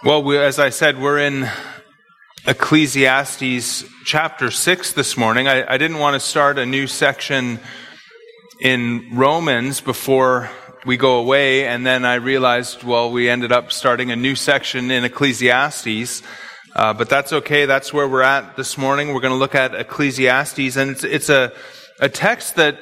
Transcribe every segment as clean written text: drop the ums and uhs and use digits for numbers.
Well, as I said, we're in Ecclesiastes chapter 6 this morning. I didn't want to start a new section in Romans before we go away, and then I realized, we ended up starting a new section in Ecclesiastes, but that's okay. That's where we're at this morning. We're going to look at Ecclesiastes, and it's a text that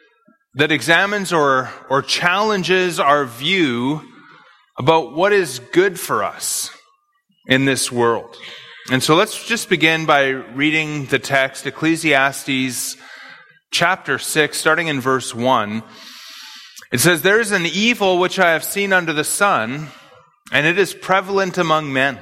examines or challenges our view about what is good for us in this world. And so let's just begin by reading the text, Ecclesiastes chapter 6, starting in verse 1. It says, "There is an evil which I have seen under the sun, and it is prevalent among men.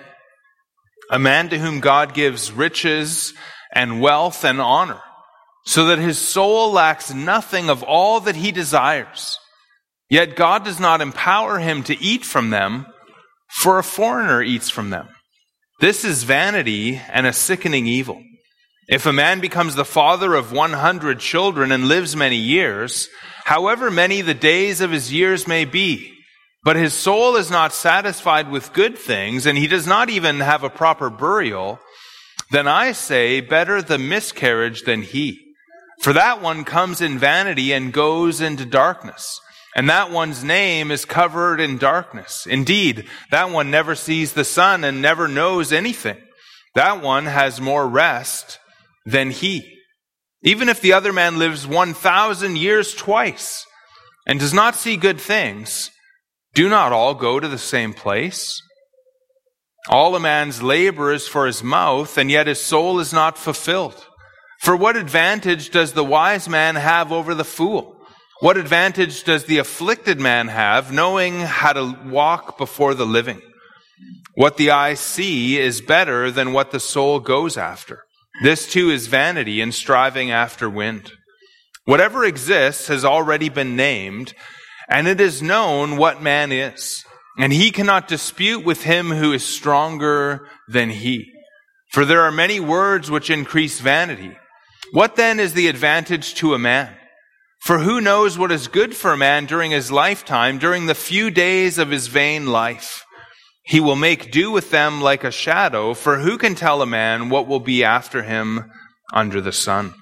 A man to whom God gives riches and wealth and honor, so that his soul lacks nothing of all that he desires. Yet God does not empower him to eat from them, for a foreigner eats from them. This is vanity and a sickening evil. If a man becomes the father of 100 children and lives many years, however many the days of his years may be, but his soul is not satisfied with good things, and he does not even have a proper burial, then I say, better the miscarriage than he. For that one comes in vanity and goes into darkness, and that one's name is covered in darkness. Indeed, that one never sees the sun and never knows anything. That one has more rest than he. Even if the other man lives 1,000 years twice and does not see good things, do not all go to the same place? All a man's labor is for his mouth, and yet his soul is not fulfilled. For what advantage does the wise man have over the fool? What advantage does the afflicted man have, knowing how to walk before the living? What the eyes see is better than what the soul goes after. This too is vanity and striving after wind. Whatever exists has already been named, and it is known what man is. And he cannot dispute with him who is stronger than he. For there are many words which increase vanity. What then is the advantage to a man? For who knows what is good for a man during his lifetime, during the few days of his vain life? He will make do with them like a shadow, for who can tell a man what will be after him under the sun?"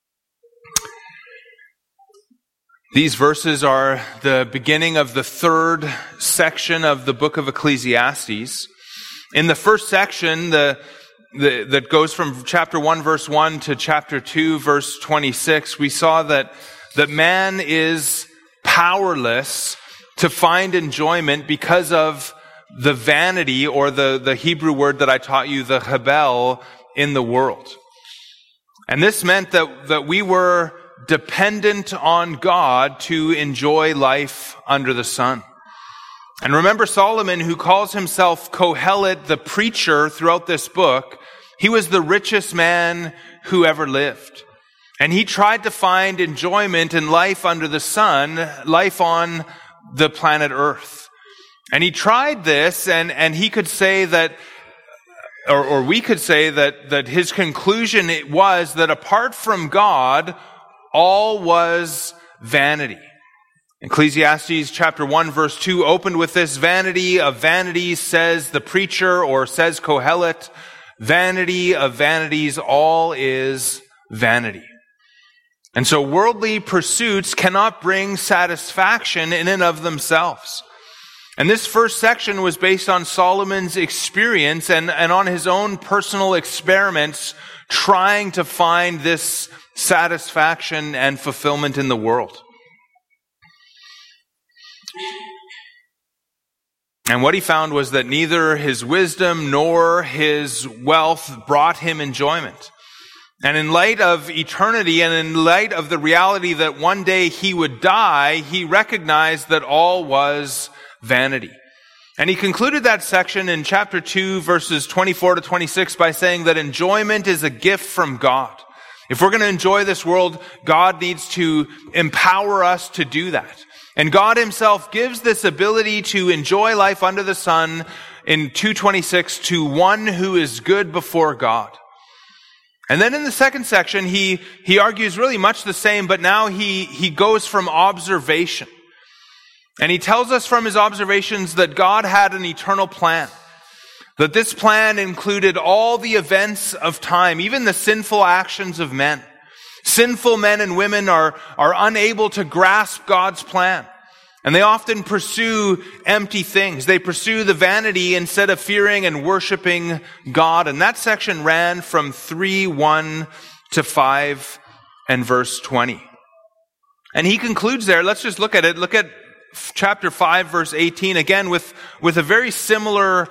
These verses are the beginning of the third section of the book of Ecclesiastes. In the first section, that goes from chapter 1, verse 1 to chapter 2, verse 26, we saw that man is powerless to find enjoyment because of the vanity, or the Hebrew word that I taught you, the hebel, in the world. And this meant that we were dependent on God to enjoy life under the sun. And remember Solomon, who calls himself Kohelet, the preacher, throughout this book. He was the richest man who ever lived. And he tried to find enjoyment in life under the sun, life on the planet Earth. And he tried this, and he could say that, or we could say that his conclusion was that apart from God, all was vanity. Ecclesiastes chapter 1 verse 2 opened with this: "Vanity of vanities, says the preacher," or says Kohelet. "Vanity of vanities, all is vanity." And so worldly pursuits cannot bring satisfaction in and of themselves. And this first section was based on Solomon's experience and on his own personal experiments trying to find this satisfaction and fulfillment in the world. And what he found was that neither his wisdom nor his wealth brought him enjoyment. And in light of eternity and in light of the reality that one day he would die, he recognized that all was vanity. And he concluded that section in chapter 2, verses 24 to 26 by saying that enjoyment is a gift from God. If we're going to enjoy this world, God needs to empower us to do that. And God himself gives this ability to enjoy life under the sun in 2:26 to one who is good before God. And then in the second section, he argues really much the same, but now he goes from observation. And he tells us from his observations that God had an eternal plan. That this plan included all the events of time, even the sinful actions of men. Sinful men and women are unable to grasp God's plan. And they often pursue empty things. They pursue the vanity instead of fearing and worshiping God. And that section ran from 3:1 to 5 and verse 20. And he concludes there. Let's just look at it. Look at chapter 5, verse 18, again with a very similar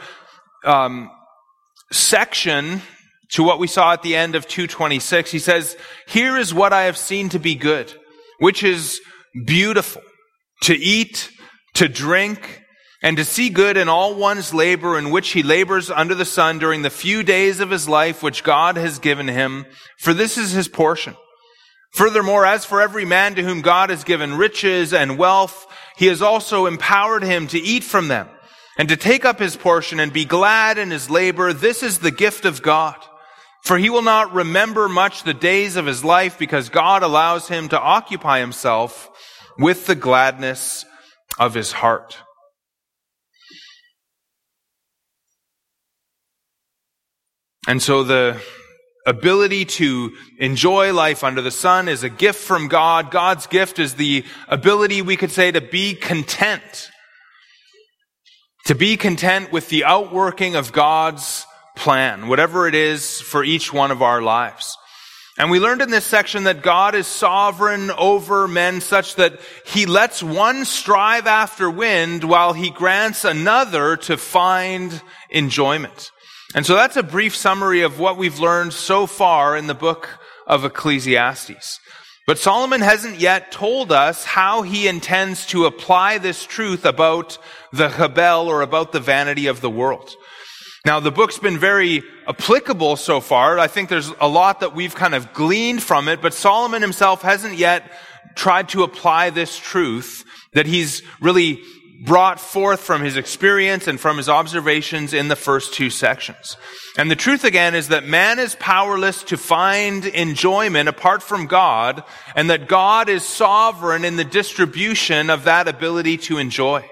section to what we saw at the end of 2:26. He says, "Here is what I have seen to be good, which is beautiful, to eat, to drink, and to see good in all one's labor in which he labors under the sun during the few days of his life which God has given him, for this is his portion. Furthermore, as for every man to whom God has given riches and wealth, he has also empowered him to eat from them, and to take up his portion and be glad in his labor. This is the gift of God. For he will not remember much the days of his life, because God allows him to occupy himself with the gladness of his heart." And so the ability to enjoy life under the sun is a gift from God. God's gift is the ability, we could say, to be content. To be content with the outworking of God's plan, whatever it is for each one of our lives. And we learned in this section that God is sovereign over men such that he lets one strive after wind while he grants another to find enjoyment. And so that's a brief summary of what we've learned so far in the book of Ecclesiastes. But Solomon hasn't yet told us how he intends to apply this truth about the Hebel, or about the vanity of the world. Now, the book's been very applicable so far. I think there's a lot that we've kind of gleaned from it, but Solomon himself hasn't yet tried to apply this truth that he's really brought forth from his experience and from his observations in the first two sections. And the truth again is that man is powerless to find enjoyment apart from God, and that God is sovereign in the distribution of that ability to enjoy.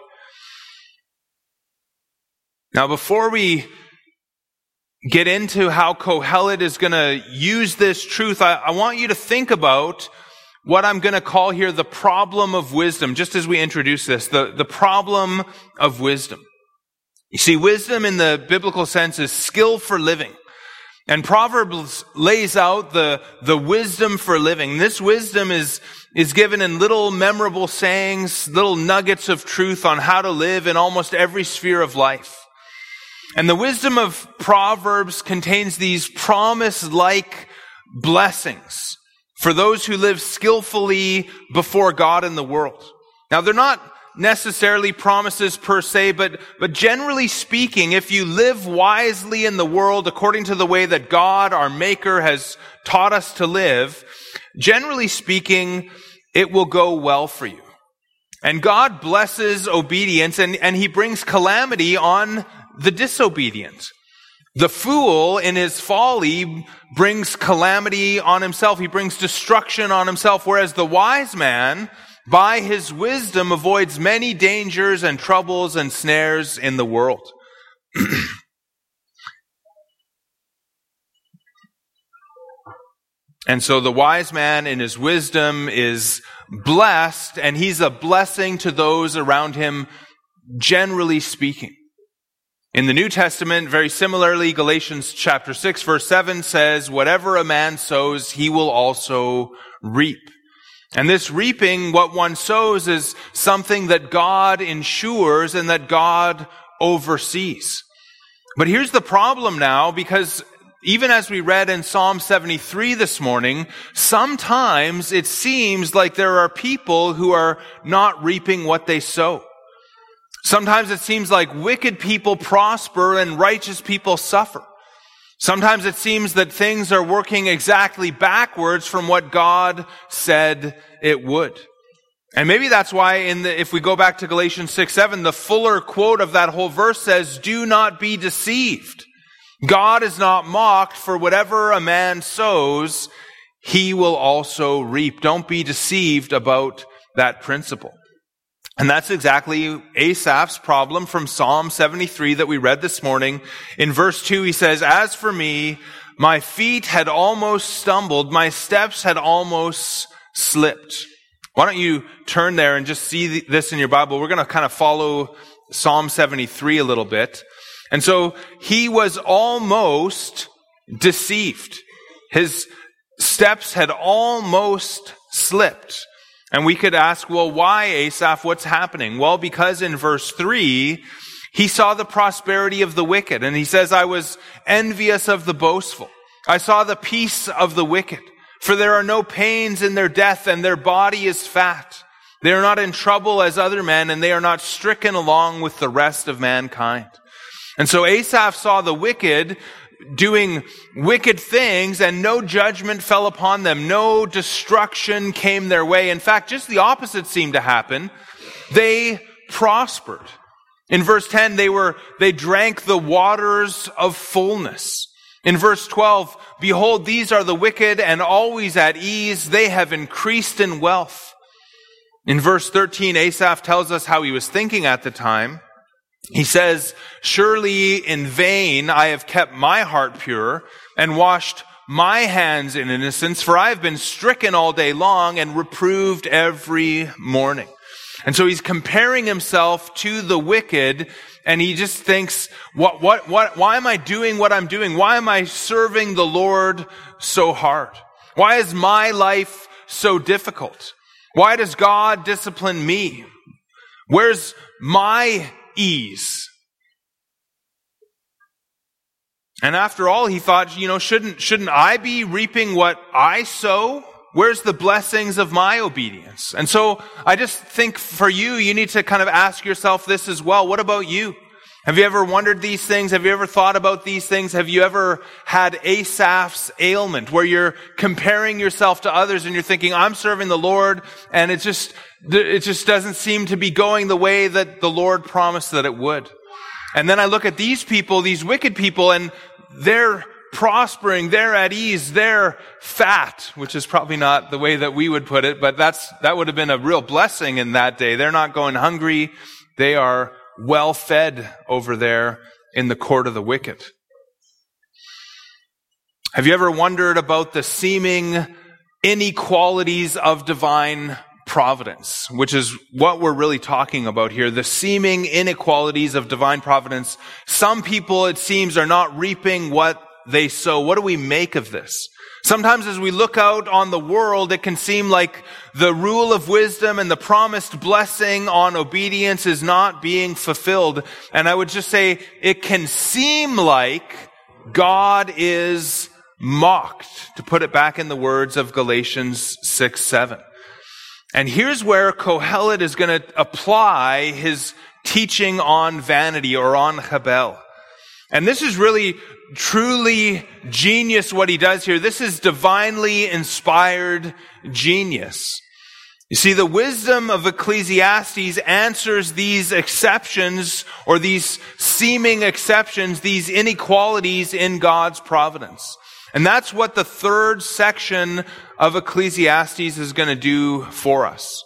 Now, before we get into how Kohelet is going to use this truth, I want you to think about what I'm going to call here the problem of wisdom, just as we introduce this, the problem of wisdom. You see, wisdom in the biblical sense is skill for living. And Proverbs lays out the wisdom for living. This wisdom is given in little memorable sayings, little nuggets of truth on how to live in almost every sphere of life. And the wisdom of Proverbs contains these promise-like blessings for those who live skillfully before God in the world. Now, they're not necessarily promises per se, but generally speaking, if you live wisely in the world according to the way that God, our Maker, has taught us to live, generally speaking, it will go well for you. And God blesses obedience, and he brings calamity on the disobedient. The fool in his folly brings calamity on himself. He brings destruction on himself, whereas the wise man, by his wisdom, avoids many dangers and troubles and snares in the world. And so the wise man in his wisdom is blessed, and he's a blessing to those around him, generally speaking. In the New Testament, very similarly, Galatians chapter 6, verse 7 says, "Whatever a man sows, he will also reap." And this reaping, what one sows, is something that God ensures and that God oversees. But here's the problem now, because even as we read in Psalm 73 this morning, sometimes it seems like there are people who are not reaping what they sow. Sometimes it seems like wicked people prosper and righteous people suffer. Sometimes it seems that things are working exactly backwards from what God said it would. And maybe that's why if we go back to Galatians 6:7, the fuller quote of that whole verse says, "Do not be deceived. God is not mocked, for whatever a man sows, he will also reap." Don't be deceived about that principle. And that's exactly Asaph's problem from Psalm 73 that we read this morning. In verse 2, he says, "As for me, my feet had almost stumbled, my steps had almost slipped." Why don't you turn there and just see this in your Bible? We're going to kind of follow Psalm 73 a little bit. And so he was almost deceived. His steps had almost slipped. And we could ask, well, why, Asaph? What's happening? Well, because in verse 3, he saw the prosperity of the wicked. And he says, "I was envious of the boastful. I saw the peace of the wicked. For there are no pains in their death, and their body is fat. They are not in trouble as other men, and they are not stricken along with the rest of mankind." And so Asaph saw the wicked doing wicked things, and no judgment fell upon them. No destruction came their way. In fact, just the opposite seemed to happen. They prospered. In verse 10, they drank the waters of fullness. In verse 12, "Behold, these are the wicked and always at ease. They have increased in wealth." In verse 13, Asaph tells us how he was thinking at the time. He says, "Surely in vain I have kept my heart pure and washed my hands in innocence, for I have been stricken all day long and reproved every morning." And so he's comparing himself to the wicked, and he just thinks, why am I doing what I'm doing? Why am I serving the Lord so hard? Why is my life so difficult? Why does God discipline me? Where's my ease? And after all, he thought, shouldn't I be reaping what I sow? Where's the blessings of my obedience? And so I just think for you need to kind of ask yourself this as well. What about you? Have you ever wondered these things? Have you ever thought about these things? Have you ever had Asaph's ailment, where you're comparing yourself to others and you're thinking, I'm serving the Lord, and it just doesn't seem to be going the way that the Lord promised that it would. And then I look at these people, these wicked people, and they're prospering, they're at ease, they're fat, which is probably not the way that we would put it, but that would have been a real blessing in that day. They're not going hungry. They are well fed over there in the court of the wicked. Have you ever wondered about the seeming inequalities of divine providence, which is what we're really talking about here? The seeming inequalities of divine providence. Some people, it seems, are not reaping what they sow. What do we make of this? Sometimes as we look out on the world, it can seem like the rule of wisdom and the promised blessing on obedience is not being fulfilled. And I would just say it can seem like God is mocked, to put it back in the words of Galatians 6:7. And here's where Kohelet is going to apply his teaching on vanity, or on Chabel. And this is really truly genius what he does here. This is divinely inspired genius. You see, the wisdom of Ecclesiastes answers these exceptions, or these seeming exceptions, these inequalities in God's providence. And that's what the third section of Ecclesiastes is going to do for us.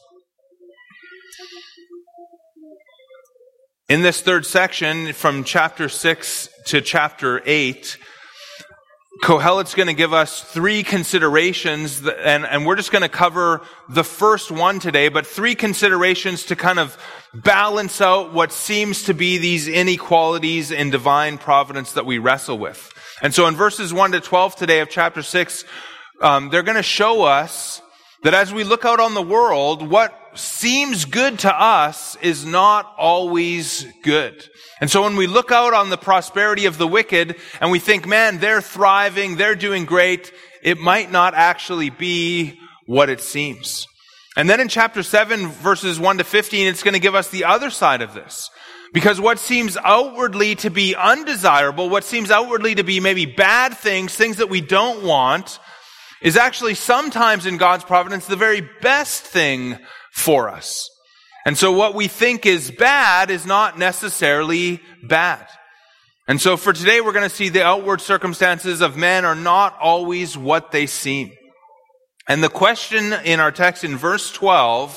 In this third section, from chapter 6 to chapter 8, Kohelet's going to give us three considerations, and we're just going to cover the first one today, but three considerations to kind of balance out what seems to be these inequalities in divine providence that we wrestle with. And so in verses 1 to 12 today of chapter 6, they're going to show us that as we look out on the world, what seems good to us is not always good. And so when we look out on the prosperity of the wicked and we think, man, they're thriving, they're doing great, it might not actually be what it seems. And then in chapter 7, verses 1 to 15, it's going to give us the other side of this. Because what seems outwardly to be undesirable, what seems outwardly to be maybe bad things that we don't want, is actually sometimes in God's providence the very best thing for us. And so what we think is bad is not necessarily bad. And so for today, we're going to see the outward circumstances of men are not always what they seem. And the question in our text in verse 12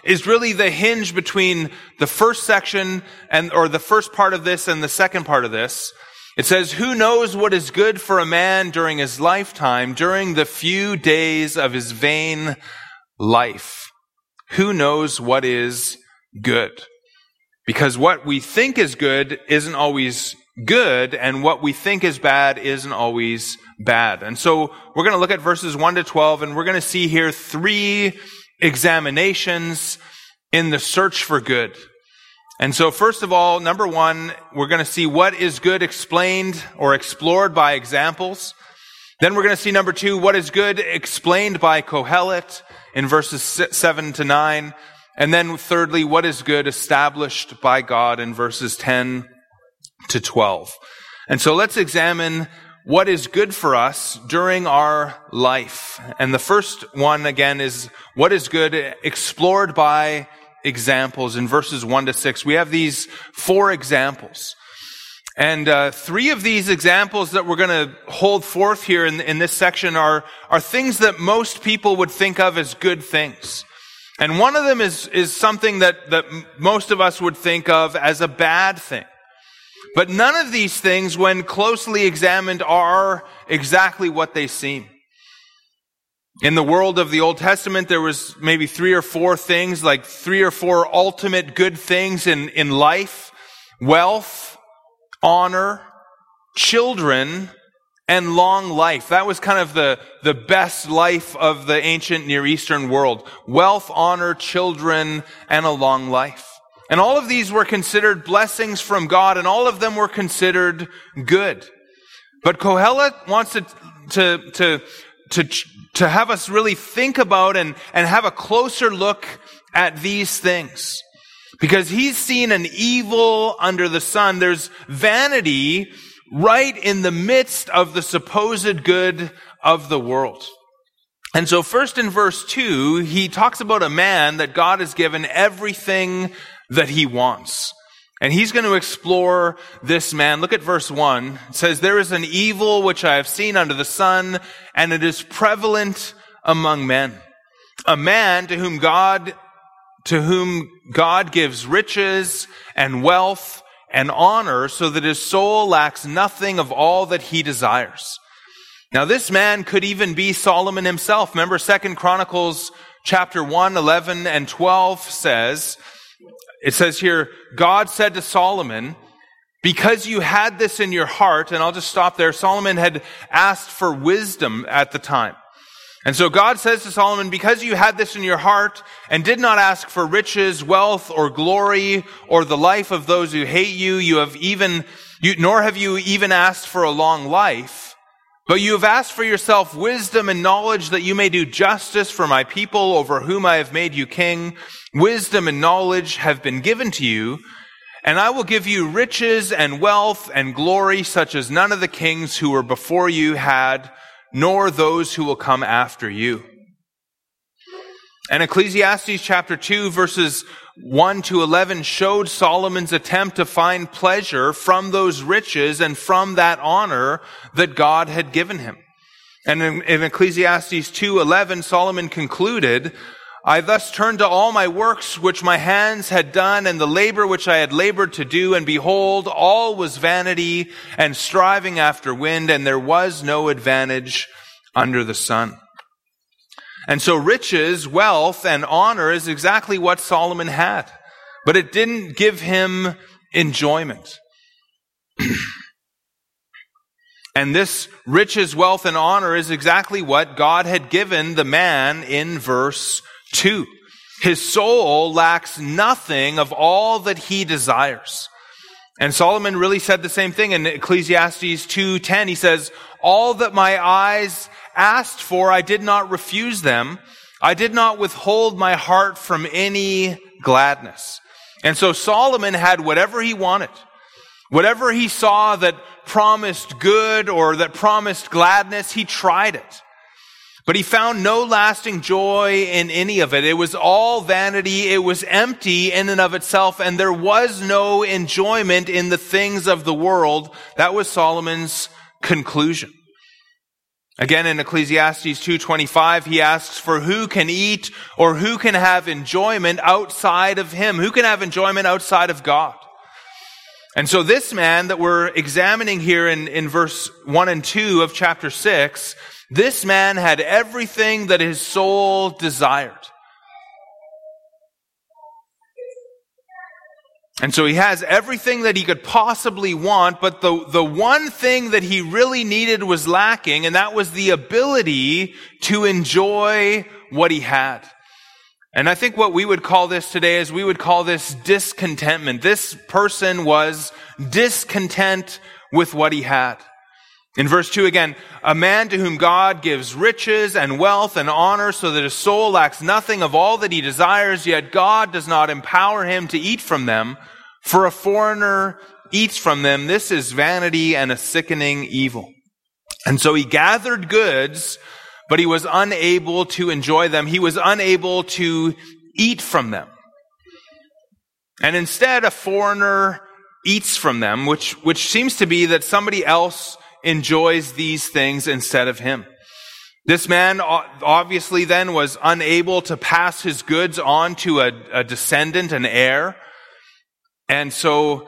is really the hinge between the first section or the first part of this and the second part of this. It says, who knows what is good for a man during his lifetime, during the few days of his vain life? Who knows what is good? Because what we think is good isn't always good, and what we think is bad isn't always bad. And so we're going to look at verses 1 to 12, and we're going to see here 3 examinations in the search for good. And so first of all, number 1, we're going to see what is good explained or explored by examples. Then we're going to see number 2, what is good explained by Kohelet in verses 7 to 9. And then thirdly, what is good established by God in verses 10 to 12. And so let's examine what is good for us during our life. And the first one, again, is what is good explored by examples in verses 1 to 6. We have these 4 examples. And 3 of these examples that we're going to hold forth here in this section are things that most people would think of as good things. And one of them is something that most of us would think of as a bad thing. But none of these things, when closely examined, are exactly what they seem. In the world of the Old Testament, there was maybe 3 or 4 things, like 3 or 4 ultimate good things in life: wealth, honor, children, and long life. That was kind of the best life of the ancient Near Eastern world. Wealth, honor, children, and a long life. And all of these were considered blessings from God, and all of them were considered good. But Kohelet wants to have us really think about and have a closer look at these things. Because he's seen an evil under the sun. There's vanity right in the midst of the supposed good of the world. And so first in verse 2, he talks about a man that God has given everything that he wants. And he's going to explore this man. Look at verse 1. It says, there is an evil which I have seen under the sun, and it is prevalent among men. A man to whom God gives riches and wealth and honor, so that his soul lacks nothing of all that he desires. Now this man could even be Solomon himself. Remember 2 Chronicles chapter 1, 11 and 12 says, it says here, God said to Solomon, because you had this in your heart, and I'll just stop there. Solomon had asked for wisdom at the time. And so God says to Solomon, because you had this in your heart and did not ask for riches, wealth, or glory, or the life of those who hate you, nor have you even asked for a long life, but you have asked for yourself wisdom and knowledge that you may do justice for my people over whom I have made you king. Wisdom and knowledge have been given to you, and I will give you riches and wealth and glory such as none of the kings who were before you had, nor those who will come after you. And Ecclesiastes chapter 2 verses 1 to 11 showed Solomon's attempt to find pleasure from those riches and from that honor that God had given him. And in Ecclesiastes 2:11, Solomon concluded, I thus turned to all my works which my hands had done, and the labor which I had labored to do, and behold, all was vanity and striving after wind, and there was no advantage under the sun. And so riches, wealth, and honor is exactly what Solomon had, but it didn't give him enjoyment. And this riches, wealth, and honor is exactly what God had given the man in verse 2. His soul lacks nothing of all that he desires. And Solomon really said the same thing in Ecclesiastes 2:10. He says, all that my eyes asked for, I did not refuse them. I did not withhold my heart from any gladness. And so Solomon had whatever he wanted. Whatever he saw that promised good or that promised gladness, he tried it. But he found no lasting joy in any of it. It was all vanity. It was empty in and of itself, and there was no enjoyment in the things of the world. That was Solomon's conclusion. Again, in Ecclesiastes 2:25, he asks for who can eat or who can have enjoyment outside of him? Who can have enjoyment outside of God? And so this man that we're examining here in verse 1 and 2 of chapter 6, this man had everything that his soul desired. And so he has everything that he could possibly want, but the one thing that he really needed was lacking, and that was the ability to enjoy what he had. And I think what we would call this today is we would call this discontentment. This person was discontent with what he had. In verse 2 again, a man to whom God gives riches and wealth and honor so that his soul lacks nothing of all that he desires, yet God does not empower him to eat from them. For a foreigner eats from them. This is vanity and a sickening evil. And so he gathered goods, but he was unable to enjoy them. He was unable to eat from them. And instead, a foreigner eats from them, which seems to be that somebody else enjoys these things instead of him. This man obviously then was unable to pass his goods on to a descendant, an heir. And so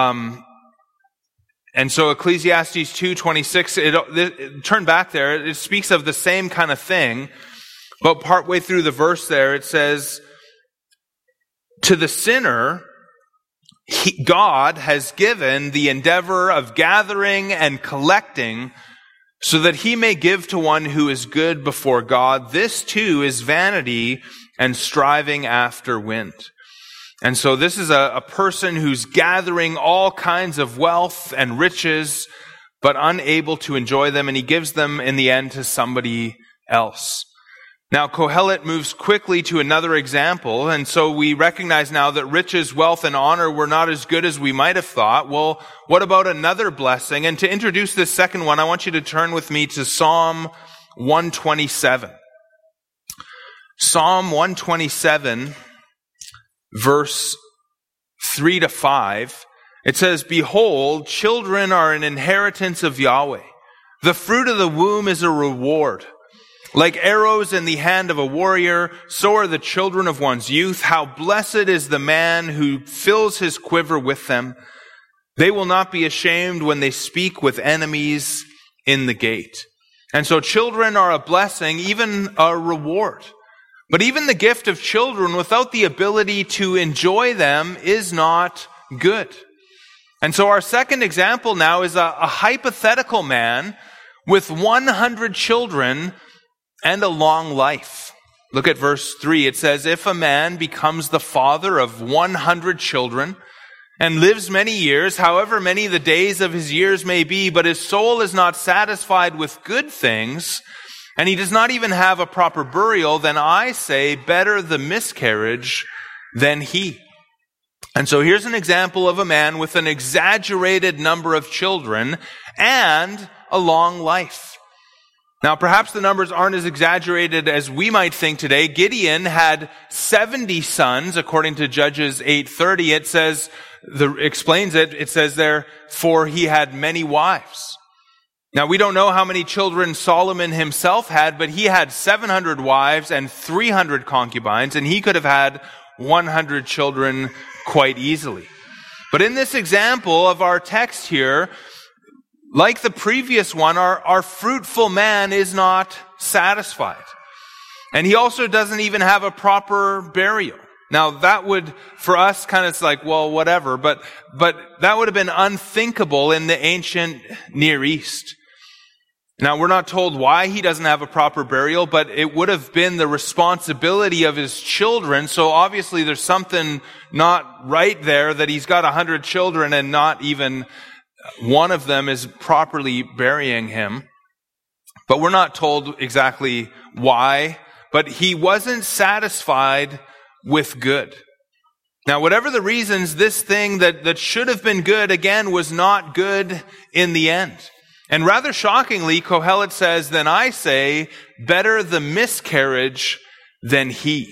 Ecclesiastes 2:26, turn back there, it speaks of the same kind of thing, but partway through the verse there, it says, to the sinner, God has given the endeavor of gathering and collecting so that he may give to one who is good before God. This too is vanity and striving after wind. And so this is a person who's gathering all kinds of wealth and riches, but unable to enjoy them, and he gives them in the end to somebody else. Now, Kohelet moves quickly to another example, and so we recognize now that riches, wealth, and honor were not as good as we might have thought. Well, what about another blessing? And to introduce this second one, I want you to turn with me to Psalm 127. Psalm 127, verse 3-5, it says, "Behold, children are an inheritance of Yahweh. The fruit of the womb is a reward. Like arrows in the hand of a warrior, so are the children of one's youth. How blessed is the man who fills his quiver with them. They will not be ashamed when they speak with enemies in the gate." And so children are a blessing, even a reward. But even the gift of children without the ability to enjoy them is not good. And so our second example now is a hypothetical man with 100 children and a long life. Look at verse 3. It says, "If a man becomes the father of 100 children and lives many years, however many the days of his years may be, but his soul is not satisfied with good things, and he does not even have a proper burial, then I say, better the miscarriage than he." And so here's an example of a man with an exaggerated number of children and a long life. Now, perhaps the numbers aren't as exaggerated as we might think today. Gideon had 70 sons, according to Judges 8:30. It says, explains it, it says there, "For he had many wives." Now, we don't know how many children Solomon himself had, but he had 700 wives and 300 concubines, and he could have had 100 children quite easily. But in this example of our text here, like the previous one, our fruitful man is not satisfied. And he also doesn't even have a proper burial. Now that would, for us, kind of it's like, well, whatever, but that would have been unthinkable in the ancient Near East. Now we're not told why he doesn't have a proper burial, but it would have been the responsibility of his children. So obviously there's something not right there that he's got 100 children and not even one of them is properly burying him. But we're not told exactly why, but he wasn't satisfied with good. Now, whatever the reasons, this thing that should have been good, again, was not good in the end. And rather shockingly, Kohelet says, "Then I say, better the miscarriage than he."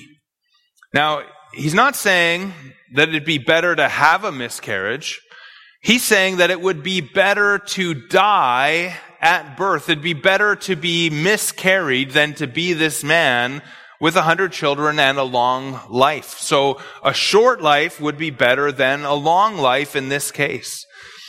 Now, he's not saying that it'd be better to have a miscarriage. He's saying that it would be better to die at birth. It'd be better to be miscarried than to be this man with 100 children and a long life. So a short life would be better than a long life in this case.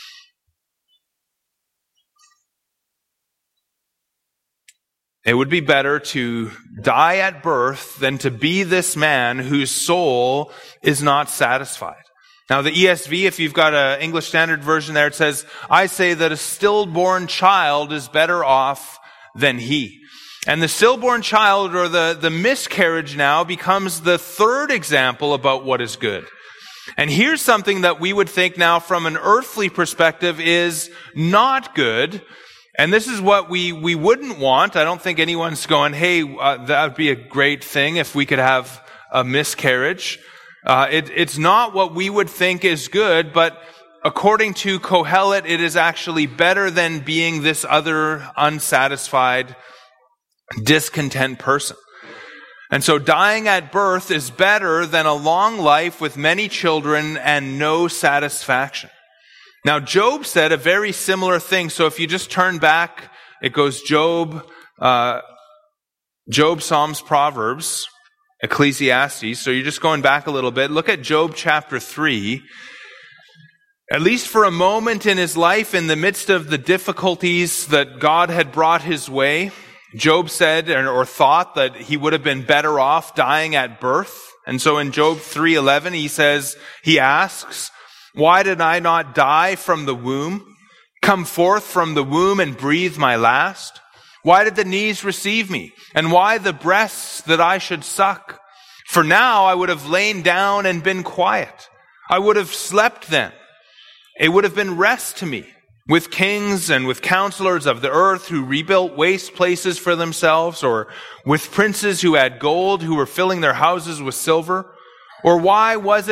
It would be better to die at birth than to be this man whose soul is not satisfied. Now the ESV, if you've got an English Standard Version there, it says, I say that a stillborn child is better off than he. And the stillborn child, or the miscarriage now, becomes the third example about what is good. And here's something that we would think now from an earthly perspective is not good. And this is what we wouldn't want. I don't think anyone's going, hey, that would be a great thing if we could have a miscarriage. It's not what we would think is good, but according to Kohelet, it is actually better than being this other unsatisfied, discontent person. And so dying at birth is better than a long life with many children and no satisfaction. Now, Job said a very similar thing. So if you just turn back, it goes Job, Psalms, Proverbs, Ecclesiastes. So you're just going back a little bit. Look at Job chapter 3. At least for a moment in his life, in the midst of the difficulties that God had brought his way, Job said or thought that he would have been better off dying at birth. And so in Job 3:11, he asks, why did I not die from the womb, come forth from the womb and breathe my last? Why did the knees receive me? And why the breasts that I should suck? For now I would have lain down and been quiet. I would have slept then. It would have been rest to me, with kings and with counselors of the earth who rebuilt waste places for themselves, or with princes who had gold, who were filling their houses with silver. Or why was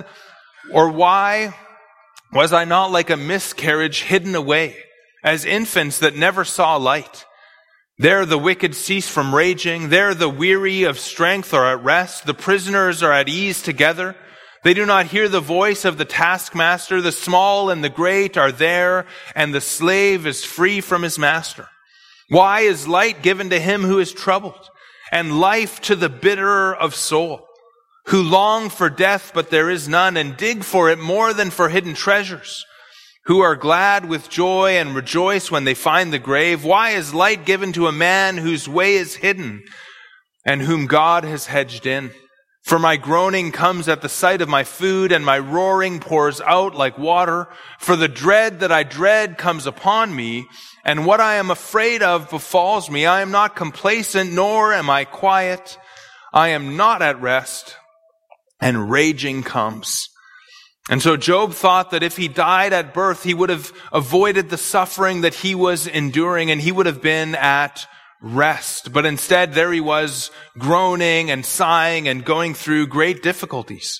I not like a miscarriage hidden away, as infants that never saw light? There the wicked cease from raging. There the weary of strength are at rest. The prisoners are at ease together. They do not hear the voice of the taskmaster. The small and the great are there, and the slave is free from his master. Why is light given to him who is troubled, and life to the bitter of soul, who long for death, but there is none, and dig for it more than for hidden treasures, who are glad with joy and rejoice when they find the grave? Why is light given to a man whose way is hidden, and whom God has hedged in? For my groaning comes at the sight of my food, and my roaring pours out like water. For the dread that I dread comes upon me, and what I am afraid of befalls me. I am not complacent, nor am I quiet. I am not at rest, and raging comes. And so Job thought that if he died at birth, he would have avoided the suffering that he was enduring, and he would have been at rest. But instead, there he was, groaning and sighing and going through great difficulties.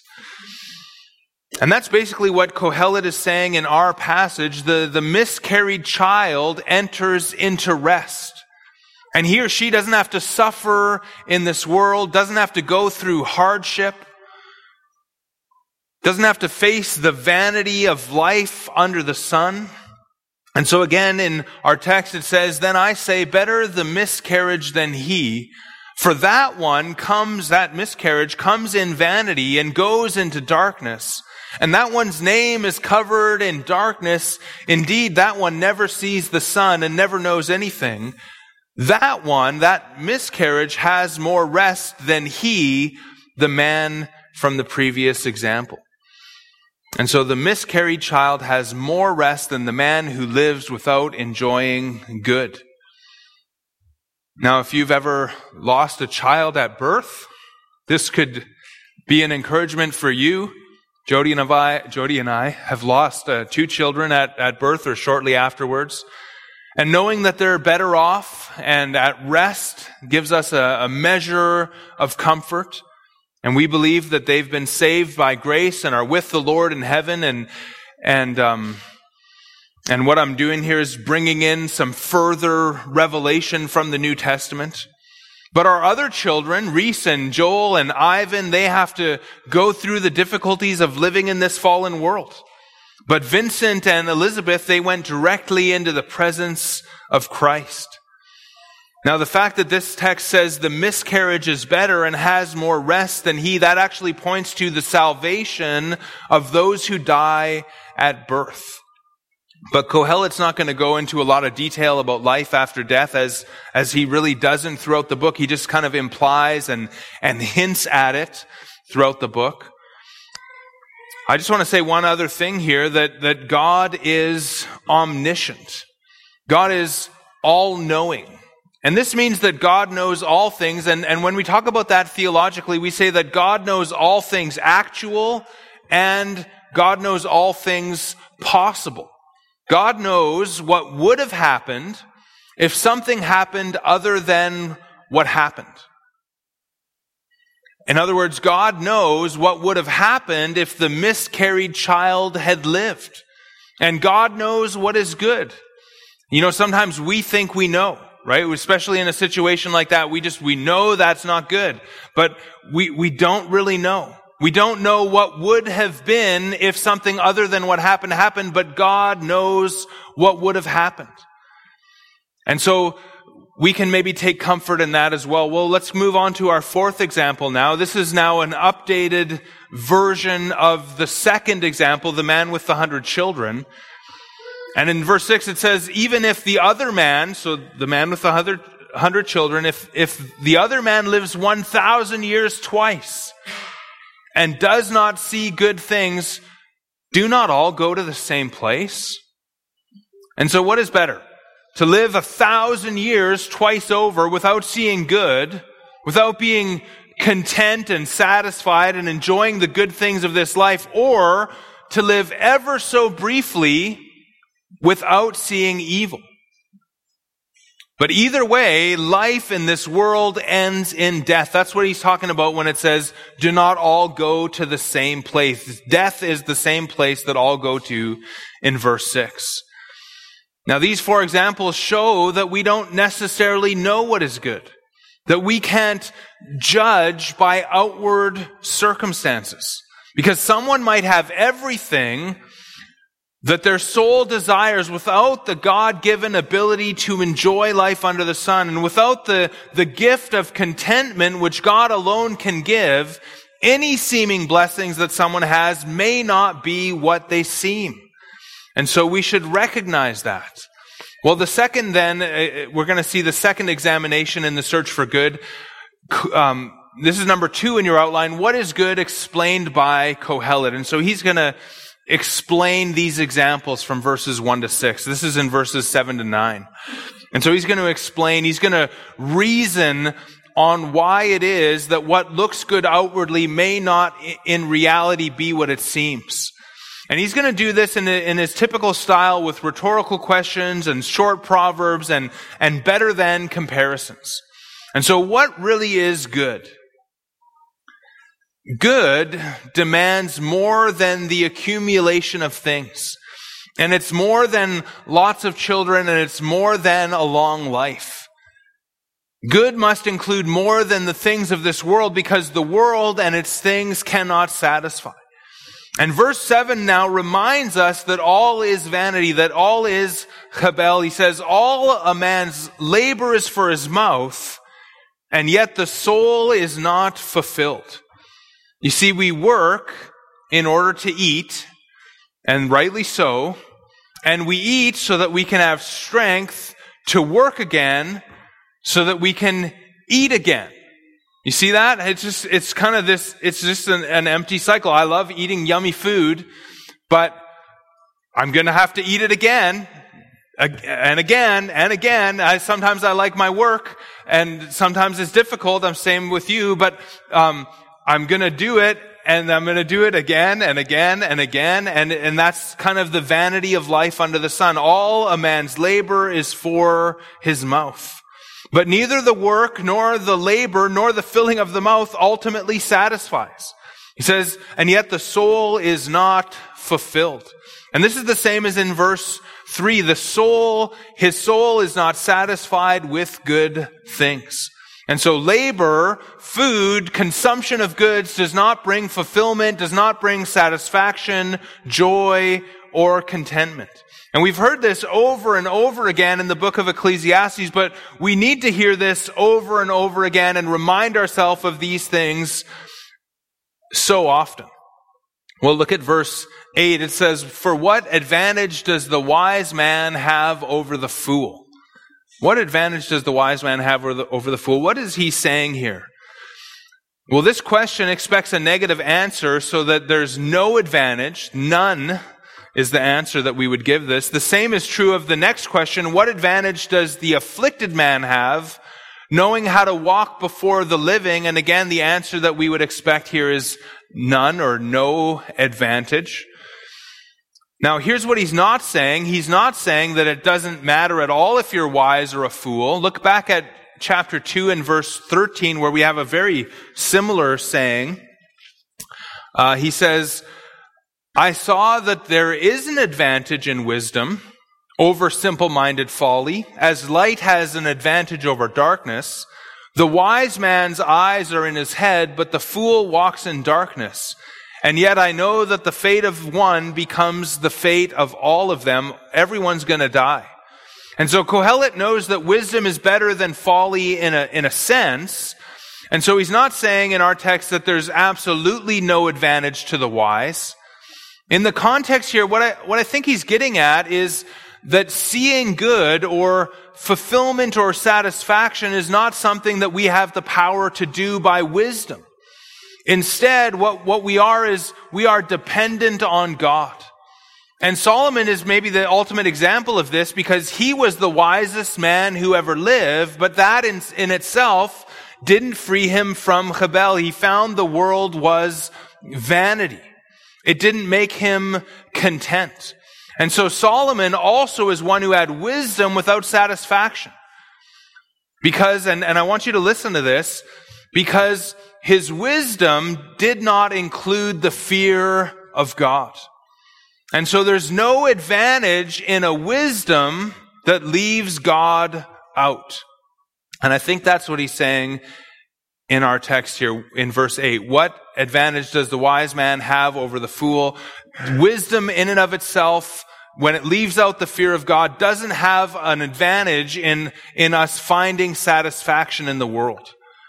And that's basically what Kohelet is saying in our passage. The miscarried child enters into rest. And he or she doesn't have to suffer in this world, doesn't have to go through hardship, doesn't have to face the vanity of life under the sun. And so again, in our text, it says, then I say, better the miscarriage than he. For that miscarriage comes in vanity and goes into darkness. And that one's name is covered in darkness. Indeed, that one never sees the sun and never knows anything. That miscarriage has more rest than he, the man from the previous example. And so the miscarried child has more rest than the man who lives without enjoying good. Now, if you've ever lost a child at birth, this could be an encouragement for you. Jody and I have lost 2 children at birth or shortly afterwards. And knowing that they're better off and at rest gives us a measure of comfort. And we believe that they've been saved by grace and are with the Lord in heaven. And what I'm doing here is bringing in some further revelation from the New Testament. But our other children, Reese and Joel and Ivan, they have to go through the difficulties of living in this fallen world. But Vincent and Elizabeth, they went directly into the presence of Christ. Now, the fact that this text says the miscarriage is better and has more rest than he, that actually points to the salvation of those who die at birth. But Kohelet's not going to go into a lot of detail about life after death, as he really doesn't throughout the book. He just kind of implies and hints at it throughout the book. I just want to say one other thing here, that God is omniscient. God is all-knowing. And this means that God knows all things. And when we talk about that theologically, we say that God knows all things actual and God knows all things possible. God knows what would have happened if something happened other than what happened. In other words, God knows what would have happened if the miscarried child had lived. And God knows what is good. You know, sometimes we think we know, right? Especially in a situation like that, we know that's not good. But we don't really know. We don't know what would have been if something other than what happened, but God knows what would have happened. And so we can maybe take comfort in that as well. Well, let's move on to our fourth example now. This is now an updated version of the second example, the man with the 100 children. And in verse 6 it says, even if the other man, so the man with the 100 children, if the other man lives 1,000 years twice and does not see good things, do not all go to the same place? And so what is better? To live 1,000 years twice over without seeing good, without being content and satisfied and enjoying the good things of this life, or to live ever so briefly without seeing evil. But either way, life in this world ends in death. That's what he's talking about when it says, do not all go to the same place. Death is the same place that all go to in verse 6. Now, these four examples show that we don't necessarily know what is good, that we can't judge by outward circumstances. Because someone might have everything that their soul desires without the God-given ability to enjoy life under the sun, and without the gift of contentment which God alone can give. Any seeming blessings that someone has may not be what they seem. And so we should recognize that. Well, the second then, we're going to see the second examination in the search for good. This is number 2 in your outline. What is good explained by Kohelet? And so he's going to explain these examples from verses 1 to 6. This is in verses 7 to 9. And so he's going to explain, he's going to reason on why it is that what looks good outwardly may not in reality be what it seems. And he's going to do this in his typical style with rhetorical questions and short proverbs and better than comparisons. And so what really is good? Good demands more than the accumulation of things. And it's more than lots of children, and it's more than a long life. Good must include more than the things of this world, because the world and its things cannot satisfy. And verse 7 now reminds us that all is vanity, that all is chabel. He says, all a man's labor is for his mouth, and yet the soul is not fulfilled. You see, we work in order to eat, and rightly so, and we eat so that we can have strength to work again, so that we can eat again. You see that? It's just an empty cycle. I love eating yummy food, but I'm going to have to eat it again, and again, and again. Sometimes I like my work, and sometimes it's difficult. I'm same with you, but I'm going to do it, and I'm going to do it again and again and again. And that's kind of the vanity of life under the sun. All a man's labor is for his mouth. But neither the work, nor the labor, nor the filling of the mouth ultimately satisfies. He says, and yet the soul is not fulfilled. And this is the same as in verse 3. His soul is not satisfied with good things. And so labor, food, consumption of goods does not bring fulfillment, does not bring satisfaction, joy, or contentment. And we've heard this over and over again in the book of Ecclesiastes, but we need to hear this over and over again and remind ourselves of these things so often. Well, look at verse 8. It says, "For what advantage does the wise man have over the fool?" What advantage does the wise man have over the fool? What is he saying here? Well, this question expects a negative answer so that there's no advantage. None is the answer that we would give this. The same is true of the next question. What advantage does the afflicted man have, knowing how to walk before the living? And again, the answer that we would expect here is none or no advantage. Now, here's what he's not saying. He's not saying that it doesn't matter at all if you're wise or a fool. Look back at chapter 2 and verse 13, where we have a very similar saying. He says, "I saw that there is an advantage in wisdom over simple-minded folly, as light has an advantage over darkness. The wise man's eyes are in his head, but the fool walks in darkness. And yet I know that the fate of one becomes the fate of all of them. Everyone's going to die." And so Kohelet knows that wisdom is better than folly in a sense. And so he's not saying in our text that there's absolutely no advantage to the wise. In the context here, what I think he's getting at is that seeing good or fulfillment or satisfaction is not something that we have the power to do by wisdom. Instead, what we are is we are dependent on God. And Solomon is maybe the ultimate example of this because he was the wisest man who ever lived, but that in itself didn't free him from Chebel. He found the world was vanity. It didn't make him content. And so Solomon also is one who had wisdom without satisfaction. Because, and I want you to listen to this, because his wisdom did not include the fear of God. And so there's no advantage in a wisdom that leaves God out. And I think that's what he's saying in our text here in verse 8. What advantage does the wise man have over the fool? Wisdom in and of itself, when it leaves out the fear of God, doesn't have an advantage in us finding satisfaction in the world.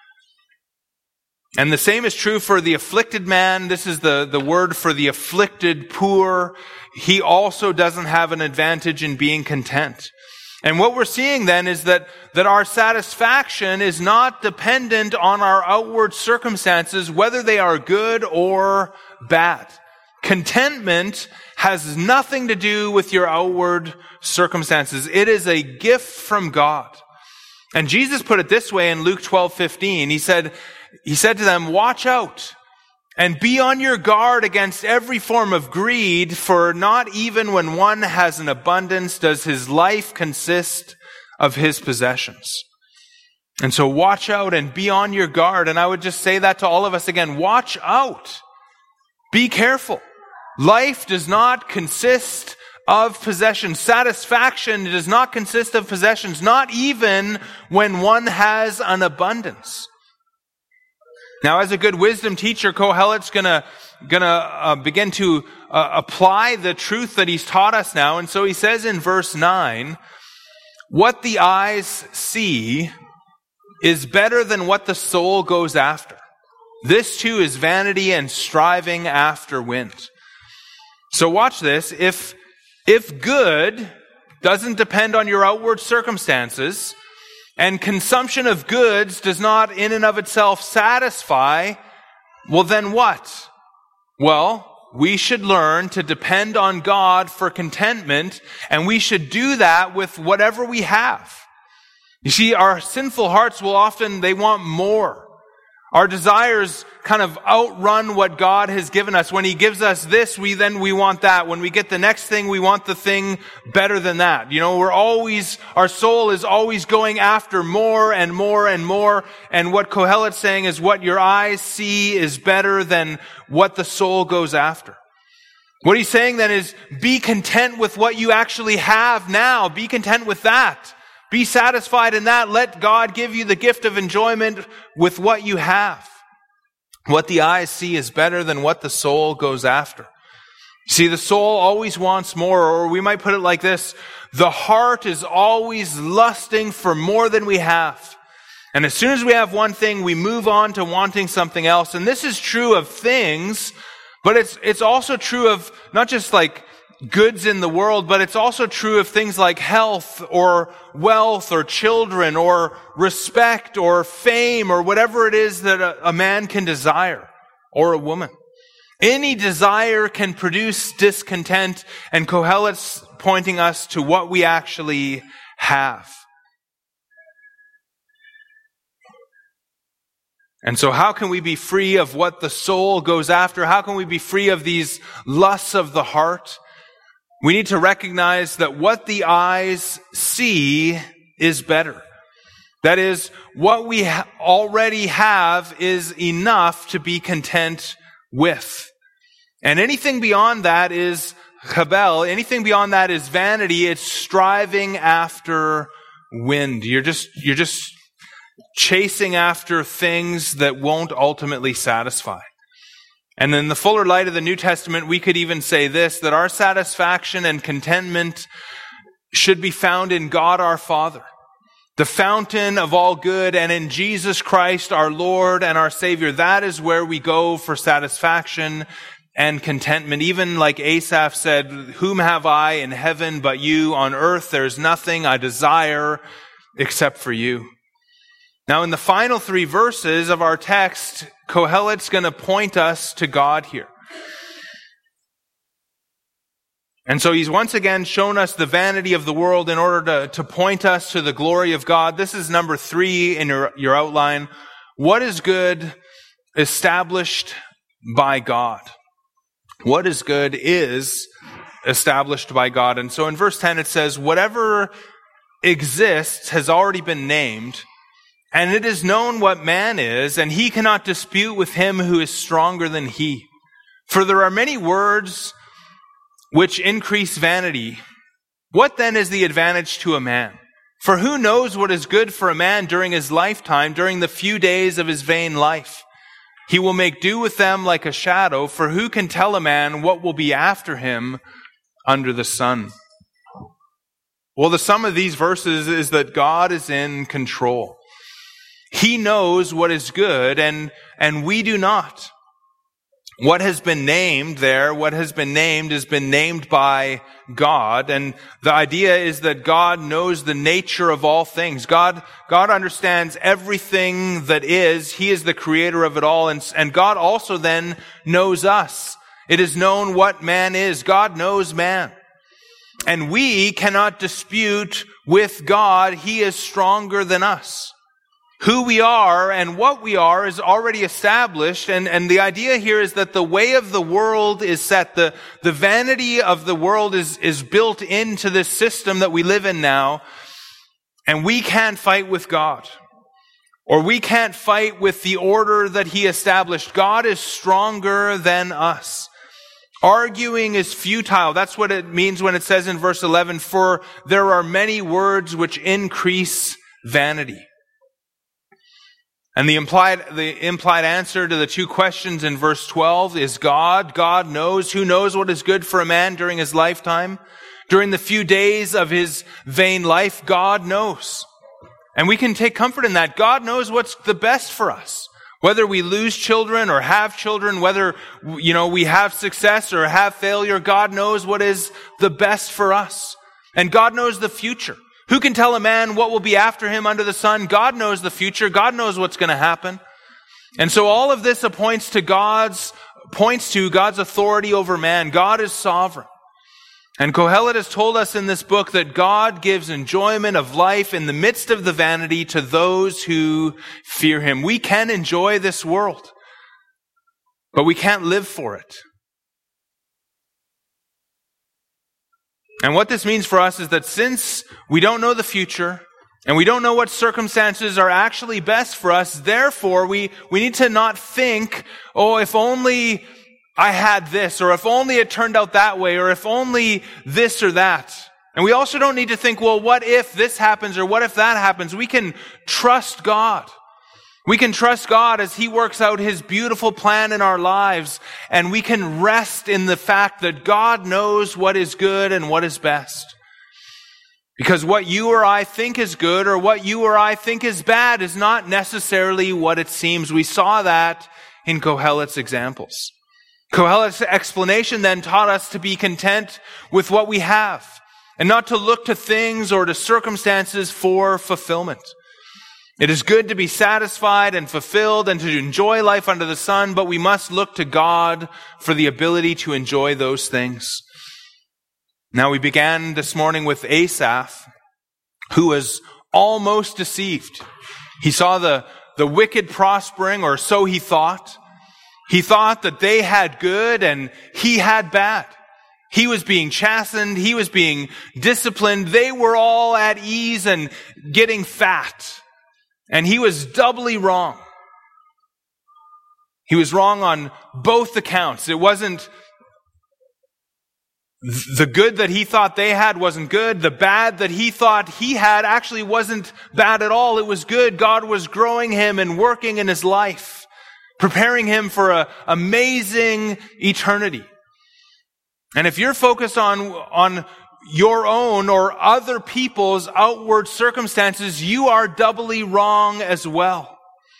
And the same is true for the afflicted man. This is the word for the afflicted, poor. He also doesn't have an advantage in being content. And what we're seeing then is that our satisfaction is not dependent on our outward circumstances, whether they are good or bad. Contentment has nothing to do with your outward circumstances. It is a gift from God. And Jesus put it this way in Luke 12:15. He said to them, "Watch out and be on your guard against every form of greed, for not even when one has an abundance does his life consist of his possessions." And so watch out and be on your guard. And I would just say that to all of us again. Watch out. Be careful. Life does not consist of possessions. Satisfaction does not consist of possessions, not even when one has an abundance. Now, as a good wisdom teacher, Kohelet's gonna begin to apply the truth that he's taught us now. And so he says in verse 9, "What the eyes see is better than what the soul goes after. This too is vanity and striving after wind." So watch this. If good doesn't depend on your outward circumstances, and consumption of goods does not in and of itself satisfy, well then what? Well, we should learn to depend on God for contentment, and we should do that with whatever we have. You see, our sinful hearts will often, they want more. Our desires kind of outrun what God has given us. When He gives us this, we want that. When we get the next thing, we want the thing better than that. You know, our soul is always going after more and more and more. And what Kohelet's saying is what your eyes see is better than what the soul goes after. What he's saying then is be content with what you actually have now. Be content with that. Be satisfied in that. Let God give you the gift of enjoyment with what you have. What the eyes see is better than what the soul goes after. See, the soul always wants more, or we might put it like this: the heart is always lusting for more than we have. And as soon as we have one thing, we move on to wanting something else. And this is true of things, but it's also true of not just like goods in the world, but it's also true of things like health or wealth or children or respect or fame or whatever it is that a man can desire, or a woman. Any desire can produce discontent, and Kohelet's pointing us to what we actually have. And so how can we be free of what the soul goes after? How can we be free of these lusts of the heart? We need to recognize that what the eyes see is better. That is, what we already have is enough to be content with. And anything beyond that is chabel. Anything beyond that is vanity. It's striving after wind. You're just chasing after things that won't ultimately satisfy. And in the fuller light of the New Testament, we could even say this, that our satisfaction and contentment should be found in God our Father, the fountain of all good, and in Jesus Christ, our Lord and our Savior. That is where we go for satisfaction and contentment. Even like Asaph said, "Whom have I in heaven but you? On earth there's nothing I desire except for you." Now, in the final 3 verses of our text, Kohelet's going to point us to God here. And so he's once again shown us the vanity of the world in order to point us to the glory of God. This is number 3 in your outline. What is good established by God? What is good is established by God. And so in verse 10 it says, "Whatever exists has already been named, and it is known what man is, and he cannot dispute with him who is stronger than he. For there are many words which increase vanity. What then is the advantage to a man? For who knows what is good for a man during his lifetime, during the few days of his vain life? He will make do with them like a shadow, for who can tell a man what will be after him under the sun?" Well, the sum of these verses is that God is in control. He knows what is good, and we do not. What has been named there, what has been named by God. And the idea is that God knows the nature of all things. God understands everything that is. He is the creator of it all. And God also then knows us. It is known what man is. God knows man. And we cannot dispute with God. He is stronger than us. Who we are and what we are is already established, and the idea here is that the way of the world is set. The vanity of the world is built into this system that we live in now, and we can't fight with God. Or we can't fight with the order that He established. God is stronger than us. Arguing is futile. That's what it means when it says in verse 11, "For there are many words which increase vanity." And the implied answer to the 2 questions in verse 12 is God. God knows. Who knows what is good for a man during his lifetime? During the few days of his vain life, God knows. And we can take comfort in that. God knows what's the best for us. Whether we lose children or have children, whether, we have success or have failure, God knows what is the best for us. And God knows the future. Who can tell a man what will be after him under the sun? God knows the future. God knows what's going to happen. And so all of this points to God's authority over man. God is sovereign. And Kohelet has told us in this book that God gives enjoyment of life in the midst of the vanity to those who fear Him. We can enjoy this world, but we can't live for it. And what this means for us is that since we don't know the future, and we don't know what circumstances are actually best for us, therefore we need to not think, if only I had this, or if only it turned out that way, or if only this or that. And we also don't need to think, what if this happens, or what if that happens? We can trust God. We can trust God as He works out His beautiful plan in our lives, and we can rest in the fact that God knows what is good and what is best. Because what you or I think is good or what you or I think is bad is not necessarily what it seems. We saw that in Kohelet's examples. Kohelet's explanation then taught us to be content with what we have and not to look to things or to circumstances for fulfillment. It is good to be satisfied and fulfilled and to enjoy life under the sun, but we must look to God for the ability to enjoy those things. Now, we began this morning with Asaph, who was almost deceived. He saw the wicked prospering, or so he thought. He thought that they had good and he had bad. He was being chastened. He was being disciplined. They were all at ease and getting fat. And he was doubly wrong. He was wrong on both accounts. It wasn't the good that he thought they had wasn't good. The bad that he thought he had actually wasn't bad at all. It was good. God was growing him and working in his life, preparing him for an amazing eternity. And if you're focused on your own or other people's outward circumstances, you are doubly wrong as well.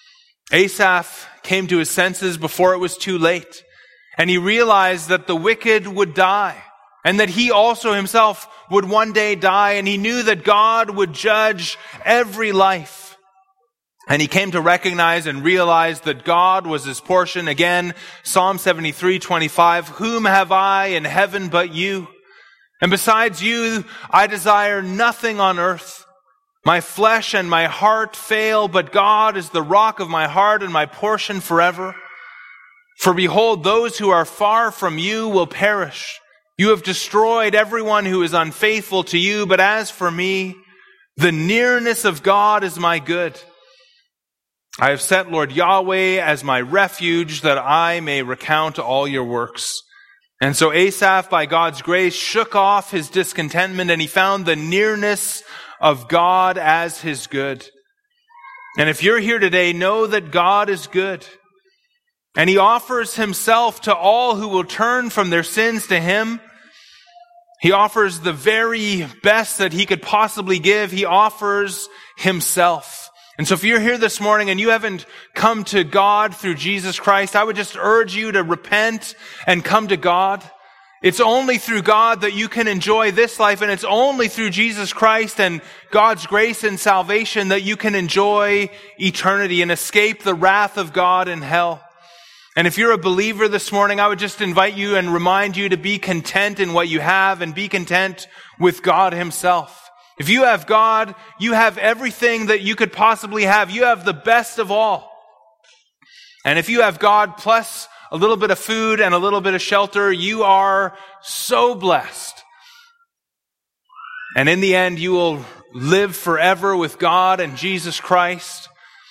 Asaph came to his senses before it was too late, and he realized that the wicked would die, and that he also himself would one day die, and he knew that God would judge every life. And he came to recognize and realize that God was his portion. Again, Psalm 73:25, "Whom have I in heaven but you? And besides you, I desire nothing on earth. My flesh and my heart fail, but God is the rock of my heart and my portion forever. For behold, those who are far from you will perish. You have destroyed everyone who is unfaithful to you, but as for me, the nearness of God is my good. I have set Lord Yahweh as my refuge, that I may recount all your works." And so Asaph, by God's grace, shook off his discontentment, and he found the nearness of God as his good. And if you're here today, know that God is good. And he offers himself to all who will turn from their sins to him. He offers the very best that he could possibly give. He offers himself. And so if you're here this morning and you haven't come to God through Jesus Christ, I would just urge you to repent and come to God. It's only through God that you can enjoy this life, and it's only through Jesus Christ and God's grace and salvation that you can enjoy eternity and escape the wrath of God in hell. And if you're a believer this morning, I would just invite you and remind you to be content in what you have and be content with God himself. If you have God, you have everything that you could possibly have. You have the best of all. And if you have God plus a little bit of food and a little bit of shelter, you are so blessed. And in the end, you will live forever with God and Jesus Christ.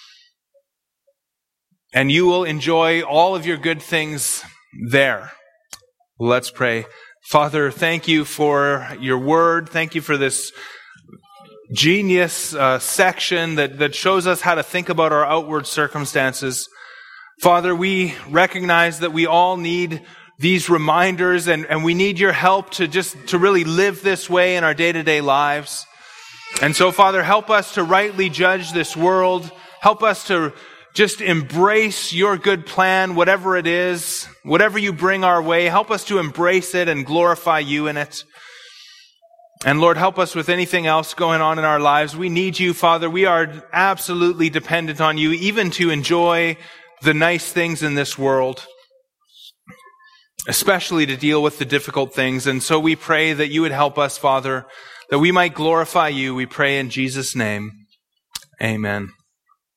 And you will enjoy all of your good things there. Let's pray. Father, thank you for your word. Thank you for this genius section that shows us how to think about our outward circumstances. Father, we recognize that we all need these reminders, and we need your help to really live this way in our day-to-day lives. And so, Father, help us to rightly judge this world. Help us to just embrace your good plan, whatever it is, whatever you bring our way. Help us to embrace it and glorify you in it. And Lord, help us with anything else going on in our lives. We need you, Father. We are absolutely dependent on you, even to enjoy the nice things in this world, especially to deal with the difficult things. And so we pray that you would help us, Father, that we might glorify you. We pray in Jesus' name. Amen.